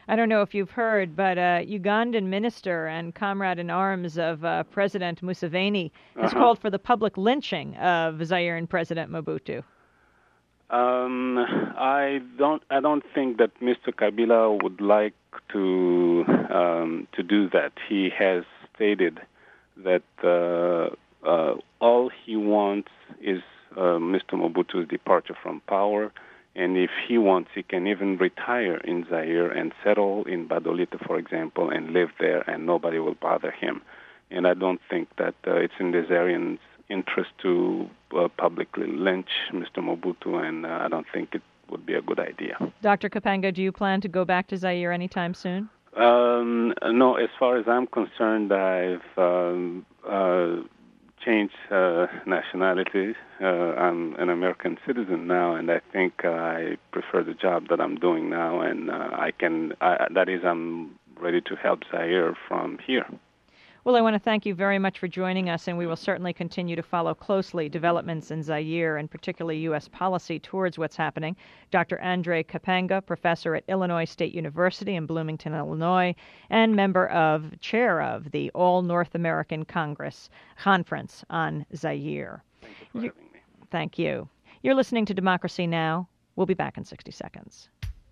I don't know if you've heard, but uh, Ugandan minister and comrade in arms of uh, President Museveni has uh-huh. called for the public lynching of Zairean President Mobutu. Um, I don't. I don't think that Mister Kabila would like to um, to do that. He has stated that uh, uh, all he wants is uh, Mister Mobutu's departure from power, and if he wants, he can even retire in Zaire and settle in Badolita, for example, and live there, and nobody will bother him. And I don't think that uh, it's in the Zairians' interest to uh, publicly lynch Mister Mobutu, and uh, I don't think it would be a good idea. Doctor Kapanga, do you plan to go back to Zaire anytime soon? Um, no, as far as I'm concerned, I've um, uh, changed uh, nationality. Uh, I'm an American citizen now, and I think uh, I prefer the job that I'm doing now, and uh, I can. I, that is, I'm ready to help Zaire from here. Well, I want to thank you very much for joining us, and we will certainly continue to follow closely developments in Zaire, and particularly U S policy towards what's happening. Doctor Andre Kapanga, professor at Illinois State University in Bloomington, Illinois, and member of, chair of the All North American Congress Conference on Zaire. Thank you for having me. Thank you. You're listening to Democracy Now! We'll be back in sixty seconds.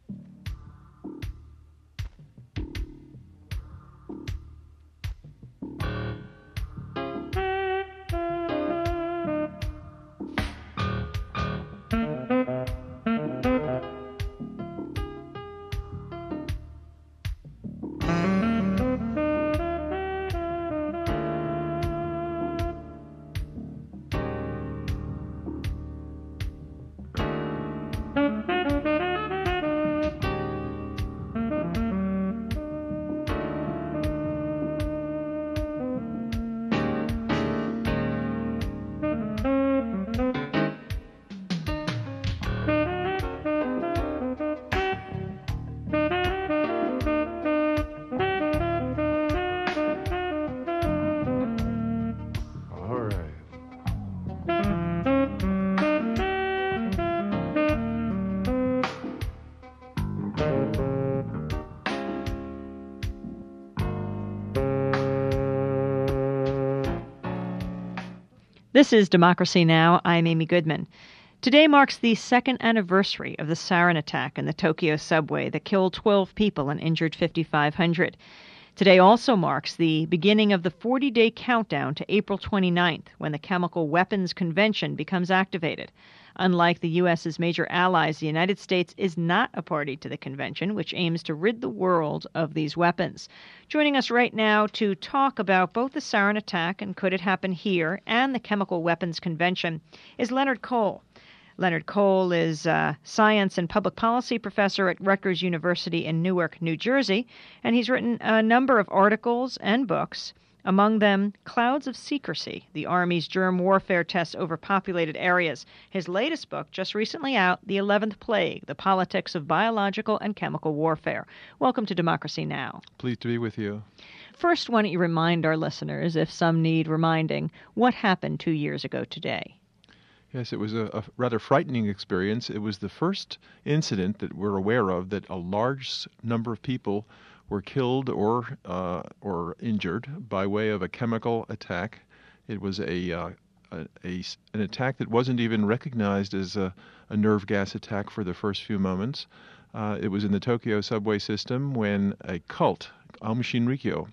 This is Democracy Now! I'm Amy Goodman. Today marks the second anniversary of the sarin attack in the Tokyo subway that killed twelve people and injured fifty-five hundred. Today also marks the beginning of the forty-day countdown to April twenty-ninth, when the Chemical Weapons Convention becomes activated. Unlike the U S's major allies, the United States is not a party to the convention, which aims to rid the world of these weapons. Joining us right now to talk about both the sarin attack and could it happen here and the Chemical Weapons Convention is Leonard Cole. Leonard Cole is a science and public policy professor at Rutgers University in Newark, New Jersey, and he's written a number of articles and books, among them Clouds of Secrecy, the Army's Germ Warfare Tests Over Populated Areas. His latest book, just recently out, The Eleventh Plague, The Politics of Biological and Chemical Warfare. Welcome to Democracy Now! Pleased to be with you. First, why don't you remind our listeners, if some need reminding, what happened two years ago today? Yes, it was a, a rather frightening experience. It was the first incident that we're aware of that a large number of people were killed or uh, or injured by way of a chemical attack. It was a, uh, a, a an attack that wasn't even recognized as a, a nerve gas attack for the first few moments. Uh, it was in the Tokyo subway system when a cult, Aum Shinrikyo,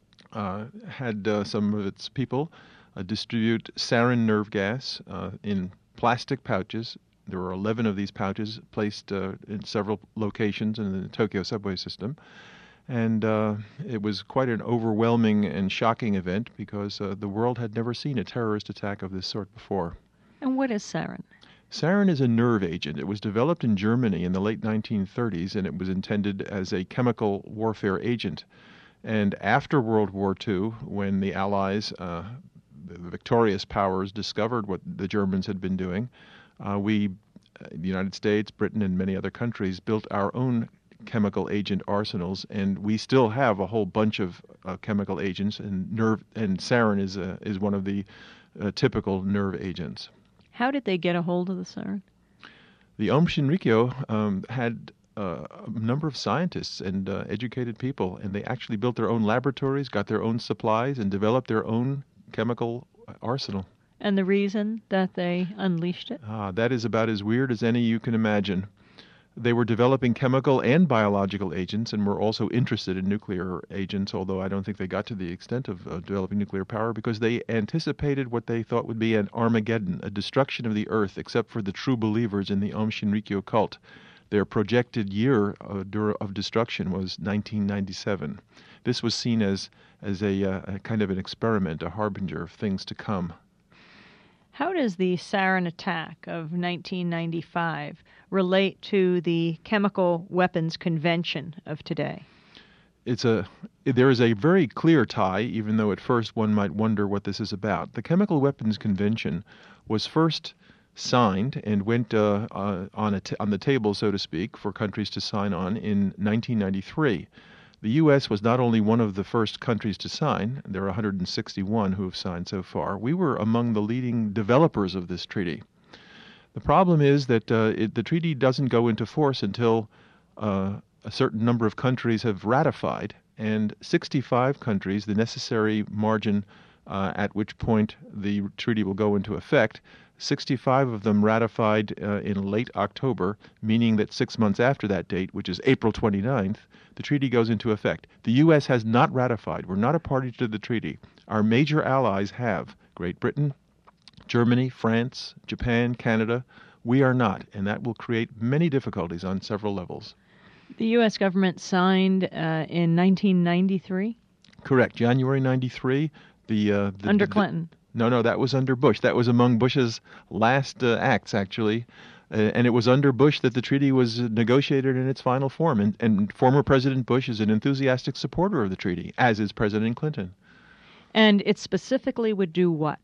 uh, had uh, some of its people uh, distribute sarin nerve gas uh, in plastic pouches. There were eleven of these pouches placed uh, in several locations in the Tokyo subway system. And uh, it was quite an overwhelming and shocking event because uh, the world had never seen a terrorist attack of this sort before. And what is sarin? Sarin is a nerve agent. It was developed in Germany in the late nineteen thirties, and it was intended as a chemical warfare agent. And after World War Two, when the Allies, uh, the victorious powers, discovered what the Germans had been doing, uh, we, uh, the United States, Britain, and many other countries, built our own chemical agent arsenals, and we still have a whole bunch of uh, chemical agents, and nerve and sarin is a, is one of the uh, typical nerve agents. How did they get a hold of the sarin? The Aum Shinrikyo um, had uh, a number of scientists and uh, educated people, and they actually built their own laboratories, got their own supplies, and developed their own chemical arsenal. And the reason that they unleashed it? Ah, that is about as weird as any you can imagine. They were developing chemical and biological agents and were also interested in nuclear agents, although I don't think they got to the extent of uh, developing nuclear power, because they anticipated what they thought would be an Armageddon, a destruction of the Earth, except for the true believers in the Aum Shinrikyo cult. Their projected year uh, of destruction was nineteen ninety-seven. This was seen as, as a, uh, a kind of an experiment, a harbinger of things to come. How does the sarin attack of nineteen ninety-five relate to the Chemical Weapons Convention of today? It's a there is a very clear tie, even though at first one might wonder what this is about. The Chemical Weapons Convention was first signed and went uh, uh, on a t- on the table, so to speak, for countries to sign on in nineteen ninety-three. The U S was not only one of the first countries to sign, there are one hundred sixty-one who have signed so far, we were among the leading developers of this treaty. The problem is that uh, it, the treaty doesn't go into force until uh, a certain number of countries have ratified, and sixty-five countries, the necessary margin uh, at which point the treaty will go into effect, sixty-five of them ratified uh, in late October, meaning that six months after that date, which is April twenty-ninth, the treaty goes into effect. The U S has not ratified. We're not a party to the treaty. Our major allies have: Great Britain, Germany, France, Japan, Canada. We are not, and that will create many difficulties on several levels. The U S government signed uh, in nineteen ninety-three? Correct. January ninety-three. The, uh, the Under the, Clinton? No, no, that was under Bush. That was among Bush's last uh, acts, actually. Uh, and it was under Bush that the treaty was negotiated in its final form. And, and former President Bush is an enthusiastic supporter of the treaty, as is President Clinton. And it specifically would do what?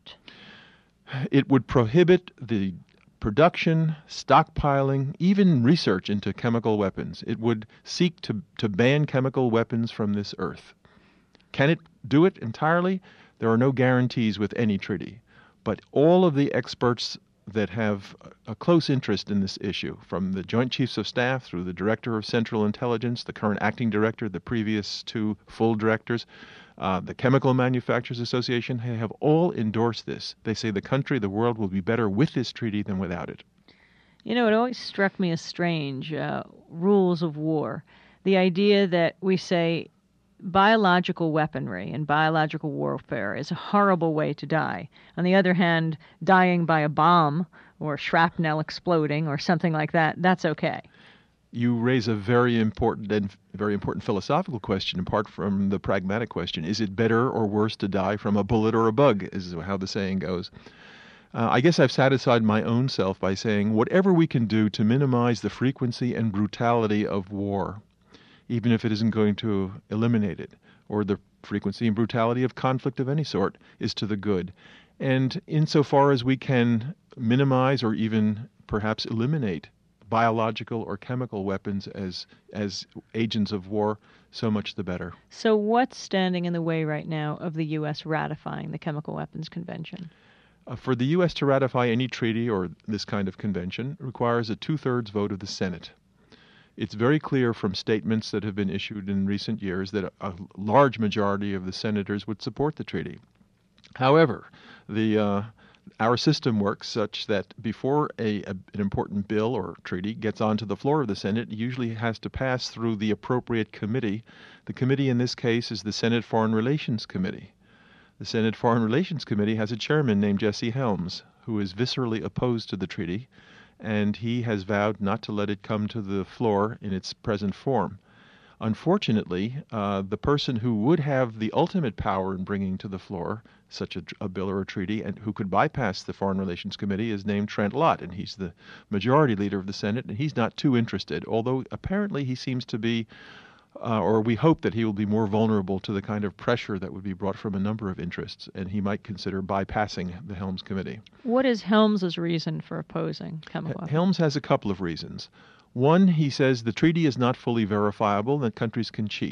It would prohibit the production, stockpiling, even research into chemical weapons. It would seek to, to ban chemical weapons from this earth. Can it do it entirely? There are no guarantees with any treaty. But all of the experts that have a close interest in this issue, from the Joint Chiefs of Staff through the Director of Central Intelligence, the current acting director, the previous two full directors, uh, the Chemical Manufacturers Association, have all endorsed this. They say the country, the world will be better with this treaty than without it. You know, it always struck me as strange, uh, rules of war. The idea that we say biological weaponry and biological warfare is a horrible way to die. On the other hand, dying by a bomb or shrapnel exploding or something like that, that's okay. You raise a very important and very important philosophical question, apart from the pragmatic question. Is it better or worse to die from a bullet or a bug, is how the saying goes. Uh, I guess I've satisfied my own self by saying whatever we can do to minimize the frequency and brutality of war, even if it isn't going to eliminate it, or the frequency and brutality of conflict of any sort, is to the good. And insofar as we can minimize or even perhaps eliminate biological or chemical weapons as as agents of war, so much the better. So what's standing in the way right now of the U S ratifying the Chemical Weapons Convention? Uh, for the U S to ratify any treaty or this kind of convention requires a two-thirds vote of the Senate. It's very clear from statements that have been issued in recent years that a, a large majority of the senators would support the treaty. However, the uh, our system works such that before a, a, an important bill or treaty gets onto the floor of the Senate, it usually has to pass through the appropriate committee. The committee in this case is the Senate Foreign Relations Committee. The Senate Foreign Relations Committee has a chairman named Jesse Helms, who is viscerally opposed to the treaty, and he has vowed not to let it come to the floor in its present form. Unfortunately, uh, the person who would have the ultimate power in bringing to the floor such a, a bill or a treaty and who could bypass the Foreign Relations Committee is named Trent Lott, and he's the majority leader of the Senate, and he's not too interested, although apparently he seems to be, uh, or we hope that he will be more vulnerable to the kind of pressure that would be brought from a number of interests, and he might consider bypassing the Helms Committee. What is Helms's reason for opposing chemical weapons? Helms has a couple of reasons. One, he says the treaty is not fully verifiable, that countries can cheat.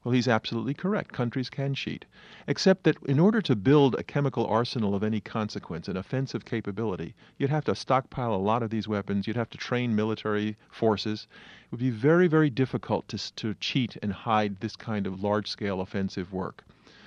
Well, he's absolutely correct. Countries can cheat. Except that in order to build a chemical arsenal of any consequence, an offensive capability, you'd have to stockpile a lot of these weapons. You'd have to train military forces. It would be very, very difficult to, to cheat and hide this kind of large-scale offensive work.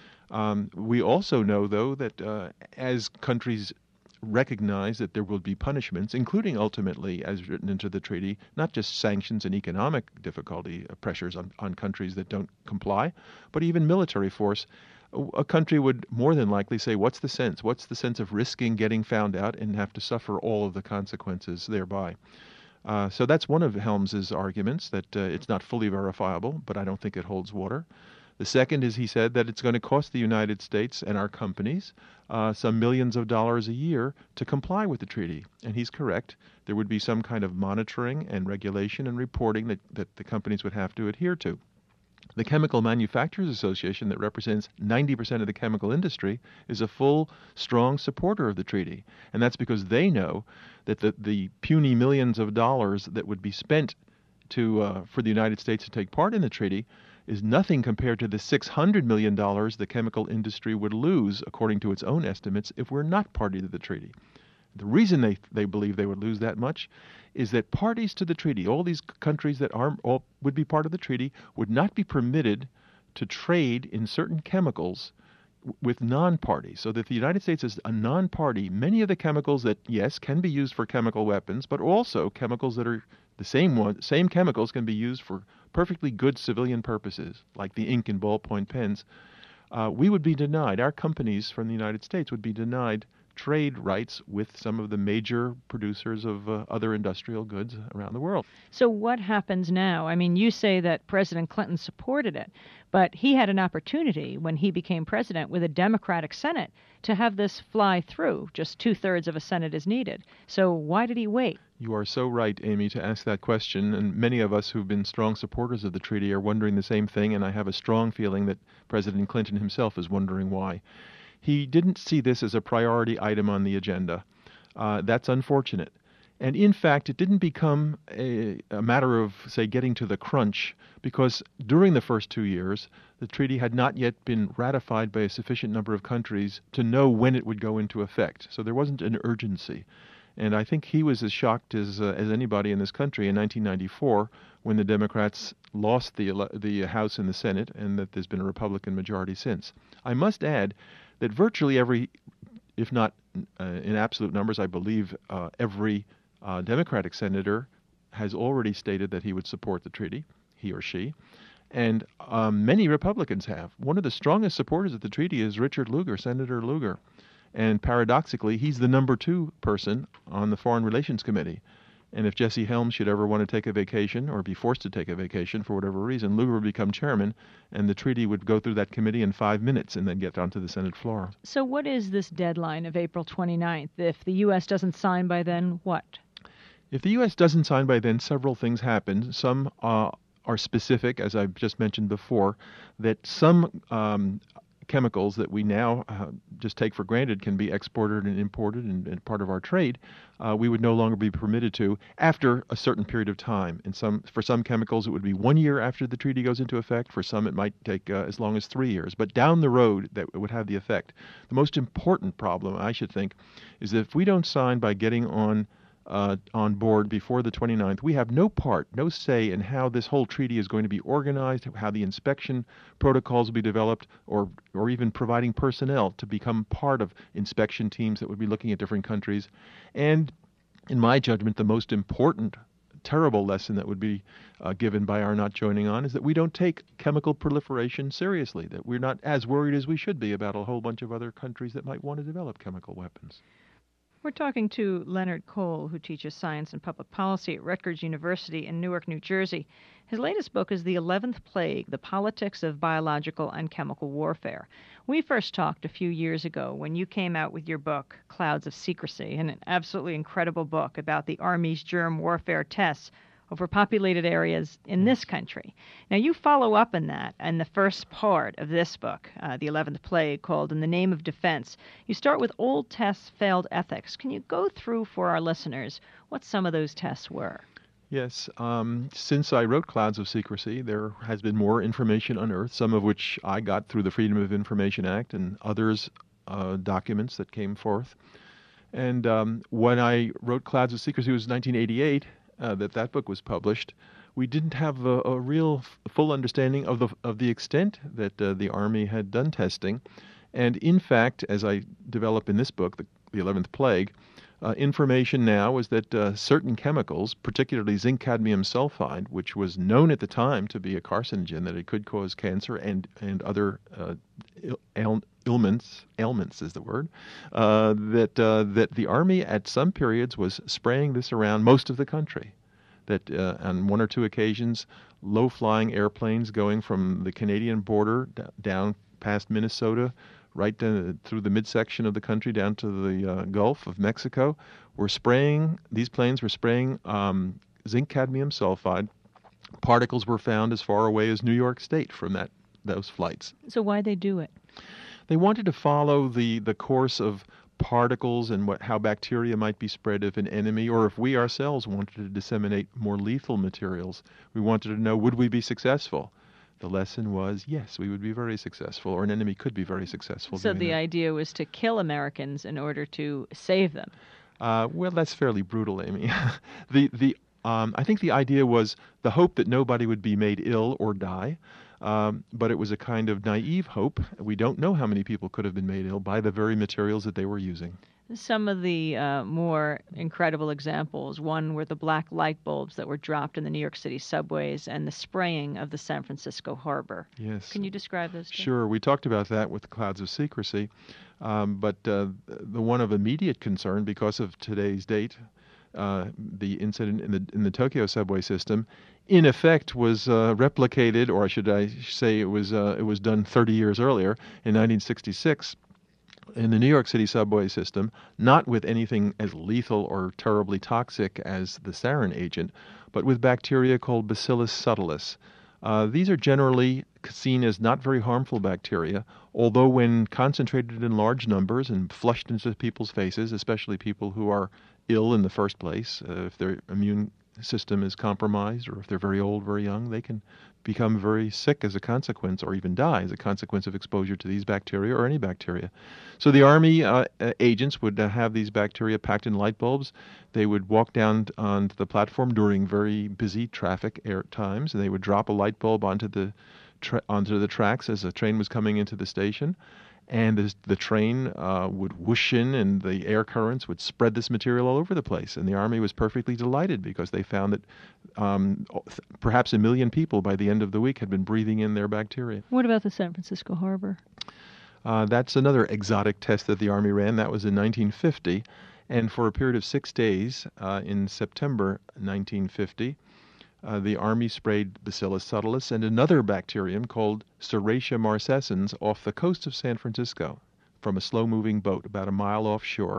Um, we also know, though, that uh, as countries recognize that there will be punishments, including ultimately, as written into the treaty, not just sanctions and economic difficulty, uh, pressures on, on countries that don't comply, but even military force, a, a country would more than likely say, what's the sense? What's the sense of risking getting found out and have to suffer all of the consequences thereby? Uh, so that's one of Helms's arguments, that uh, it's not fully verifiable, but I don't think it holds water. The second is, he said, that it's going to cost the United States and our companies uh, some millions of dollars a year to comply with the treaty. And he's correct. There would be some kind of monitoring and regulation and reporting that, that the companies would have to adhere to. The Chemical Manufacturers Association, that represents ninety percent of the chemical industry, is a full, strong supporter of the treaty. And that's because they know that the, the puny millions of dollars that would be spent to uh, for the United States to take part in the treaty is nothing compared to the six hundred million dollars the chemical industry would lose, according to its own estimates, if we're not party to the treaty. The reason they they believe they would lose that much is that parties to the treaty, all these countries that are all would be part of the treaty, would not be permitted to trade in certain chemicals with non-parties. So that the United States is a non-party, many of the chemicals that, yes, can be used for chemical weapons, but also chemicals that are the same one, same chemicals can be used for perfectly good civilian purposes, like the ink in ballpoint pens. Uh, we would be denied, our companies from the United States would be denied trade rights with some of the major producers of uh, other industrial goods around the world. So what happens now? I mean, you say that President Clinton supported it, but he had an opportunity when he became president with a Democratic Senate to have this fly through. Just two-thirds of a Senate is needed. So why did he wait? You are so right, Amy, to ask that question, and many of us who've been strong supporters of the treaty are wondering the same thing, and I have a strong feeling that President Clinton himself is wondering why. He didn't see this as a priority item on the agenda. Uh, that's unfortunate. And in fact, it didn't become a, a matter of, say, getting to the crunch, because during the first two years, the treaty had not yet been ratified by a sufficient number of countries to know when it would go into effect. So there wasn't an urgency. And I think he was as shocked as uh, as anybody in this country in nineteen ninety-four when the Democrats lost the the House and the Senate, and that there's been a Republican majority since. I must add that virtually every, if not uh, in absolute numbers, I believe uh, every uh, Democratic senator has already stated that he would support the treaty, he or she, and um, many Republicans have. One of the strongest supporters of the treaty is Richard Lugar, Senator Lugar. And paradoxically, he's the number two person on the Foreign Relations Committee. And if Jesse Helms should ever want to take a vacation or be forced to take a vacation for whatever reason, Lugar would become chairman, and the treaty would go through that committee in five minutes and then get onto the Senate floor. So what is this deadline of April twenty-ninth? If the U S doesn't sign by then, what? If the U S doesn't sign by then, several things happen. Some uh, are specific, as I've just mentioned before, that some um, chemicals that we now uh, just take for granted can be exported and imported and, and part of our trade, uh, we would no longer be permitted to after a certain period of time. And some, for some chemicals, it would be one year after the treaty goes into effect. For some, it might take uh, as long as three years. But down the road, that would have the effect. The most important problem, I should think, is that if we don't sign by getting on Uh, on board before the twenty-ninth, we have no part, no say in how this whole treaty is going to be organized, how the inspection protocols will be developed, or or even providing personnel to become part of inspection teams that would be looking at different countries. And in my judgment, the most important, terrible lesson that would be uh, given by our not joining on is that we don't take chemical proliferation seriously, that we're not as worried as we should be about a whole bunch of other countries that might want to develop chemical weapons. We're talking to Leonard Cole, who teaches science and public policy at Rutgers University in Newark, New Jersey. His latest book is The Eleventh Plague, The Politics of Biological and Chemical Warfare. We first talked a few years ago when you came out with your book, Clouds of Secrecy, an absolutely incredible book about the Army's germ warfare tests over populated areas in this country. Now, you follow up on that in the first part of this book, uh, The Eleventh Plague, called In the Name of Defense. You start with old tests, failed ethics. Can you go through for our listeners what some of those tests were? Yes. Um, since I wrote Clouds of Secrecy, there has been more information unearthed, some of which I got through the Freedom of Information Act and others uh, documents that came forth. And um, when I wrote Clouds of Secrecy, it was nineteen eighty-eight uh, that that book was published. We didn't have a, a real f- full understanding of the of the extent that uh, the Army had done testing. And in fact, as I develop in this book, The, the Eleventh Plague, uh, information now is that uh, certain chemicals, particularly zinc cadmium sulfide, which was known at the time to be a carcinogen, that it could cause cancer and, and other uh, ail- ailments, ailments is the word, uh, that, uh, that the Army at some periods was spraying this around most of the country. That uh, on one or two occasions, low-flying airplanes going from the Canadian border d- down past Minnesota, right down through the midsection of the country down to the uh, Gulf of Mexico, were spraying, these planes were spraying um, zinc cadmium sulfide. Particles were found as far away as New York State from that those flights. So why'd they do it? They wanted to follow the, the course of particles and what how bacteria might be spread if an enemy, or if we ourselves wanted to disseminate more lethal materials. We wanted to know, would we be successful? The lesson was, yes, we would be very successful, or an enemy could be very successful. So the that. idea was to kill Americans in order to save them. Uh, well, that's fairly brutal, Amy. the the um, I think the idea was the hope that nobody would be made ill or die, um, but it was a kind of naive hope. We don't know how many people could have been made ill by the very materials that they were using. Some of the uh, more incredible examples, one were the black light bulbs that were dropped in the New York City subways and the spraying of the San Francisco harbor. Yes. Can you describe those two? Sure. We talked about that with Clouds of Secrecy, um, but uh, the one of immediate concern because of today's date, uh, the incident in the in the Tokyo subway system, in effect was uh, replicated, or I should I say it was uh, it was done thirty years earlier in nineteen sixty-six. In the New York City subway system, not with anything as lethal or terribly toxic as the sarin agent, but with bacteria called Bacillus subtilis. Uh, these are generally seen as not very harmful bacteria, although when concentrated in large numbers and flushed into people's faces, especially people who are ill in the first place, uh, if their immune system is compromised or if they're very old, very young, they can become very sick as a consequence or even die as a consequence of exposure to these bacteria or any bacteria. So the Army uh, agents would uh, have these bacteria packed in light bulbs. They would walk down onto the platform during very busy traffic air times, and they would drop a light bulb onto the tra- onto the tracks as a train was coming into the station. And the, the train uh, would whoosh in, and the air currents would spread this material all over the place. And the Army was perfectly delighted because they found that um, perhaps a million people by the end of the week had been breathing in their bacteria. What about the San Francisco harbor? Uh, that's another exotic test that the Army ran. That was in nineteen fifty. And for a period of six days uh, in September nineteen fifty, Uh, the Army sprayed Bacillus subtilis and another bacterium called Serratia marcescens off the coast of San Francisco from a slow-moving boat about a mile offshore.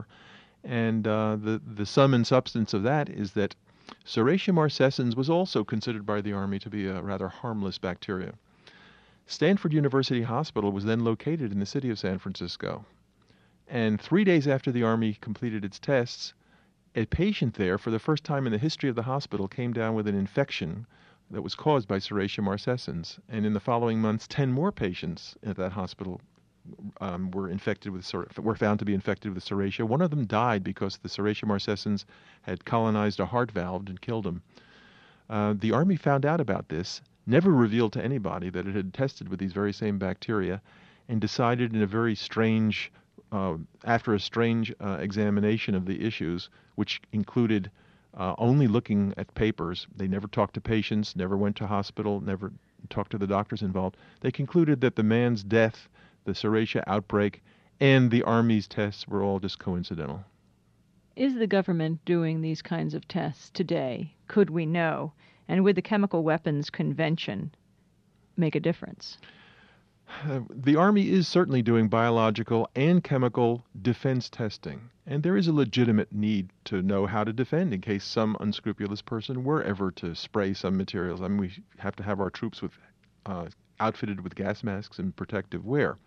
And uh, the, the sum and substance of that is that Serratia marcescens was also considered by the Army to be a rather harmless bacteria. Stanford University Hospital was then located in the city of San Francisco. And three days after the Army completed its tests, a patient there, for the first time in the history of the hospital, came down with an infection that was caused by Serratia marcescens. And in the following months, ten more patients at that hospital um, were infected with were found to be infected with Serratia. One of them died because the Serratia marcescens had colonized a heart valve and killed him. Uh, the Army found out about this, never revealed to anybody that it had tested with these very same bacteria, and decided in a very strange Uh, after a strange uh, examination of the issues, which included uh, only looking at papers, they never talked to patients, never went to hospital, never talked to the doctors involved, they concluded that the man's death, the Serratia outbreak, and the Army's tests were all just coincidental. Is the government doing these kinds of tests today? Could we know? And would the Chemical Weapons Convention make a difference? Uh, the Army is certainly doing biological and chemical defense testing, and there is a legitimate need to know how to defend in case some unscrupulous person were ever to spray some materials. I mean, we have to have our troops with uh, outfitted with gas masks and protective wear.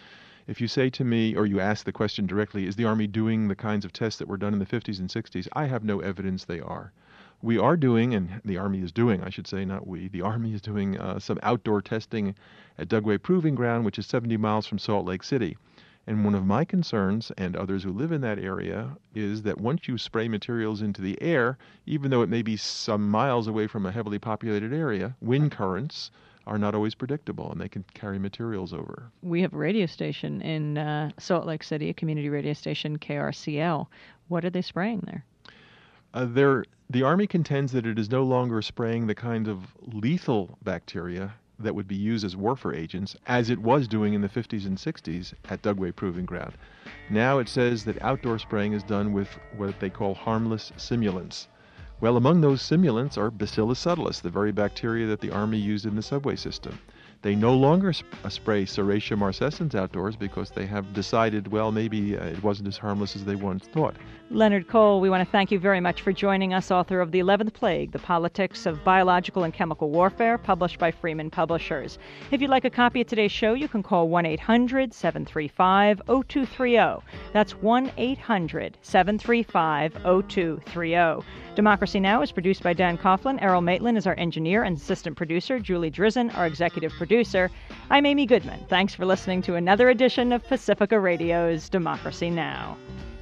If you say to me, or you ask the question directly, is the Army doing the kinds of tests that were done in the fifties and sixties, I have no evidence they are. We are doing, and the Army is doing, I should say, not we, the Army is doing uh, some outdoor testing at Dugway Proving Ground, which is seventy miles from Salt Lake City. And one of my concerns, and others who live in that area, is that once you spray materials into the air, even though it may be some miles away from a heavily populated area, wind currents are not always predictable, and they can carry materials over. We have a radio station in uh, Salt Lake City, a community radio station, K R C L. What are they spraying there? Uh, there, the Army contends that it is no longer spraying the kind of lethal bacteria that would be used as warfare agents, as it was doing in the fifties and sixties at Dugway Proving Ground. Now it says that outdoor spraying is done with what they call harmless simulants. Well, among those simulants are Bacillus subtilis, the very bacteria that the Army used in the subway system. They no longer sp- spray Serratia marcescens outdoors because they have decided, well, maybe uh, it wasn't as harmless as they once thought. Leonard Cole, we want to thank you very much for joining us, author of The Eleventh Plague, The Politics of Biological and Chemical Warfare, published by Freeman Publishers. If you'd like a copy of today's show, you can call one eight hundred seven three five oh two three oh. That's one eight hundred seven three five oh two three oh. Democracy Now! Is produced by Dan Coughlin. Errol Maitland is our engineer and assistant producer. Julie Drizzen, our executive producer. I'm Amy Goodman. Thanks for listening to another edition of Pacifica Radio's Democracy Now!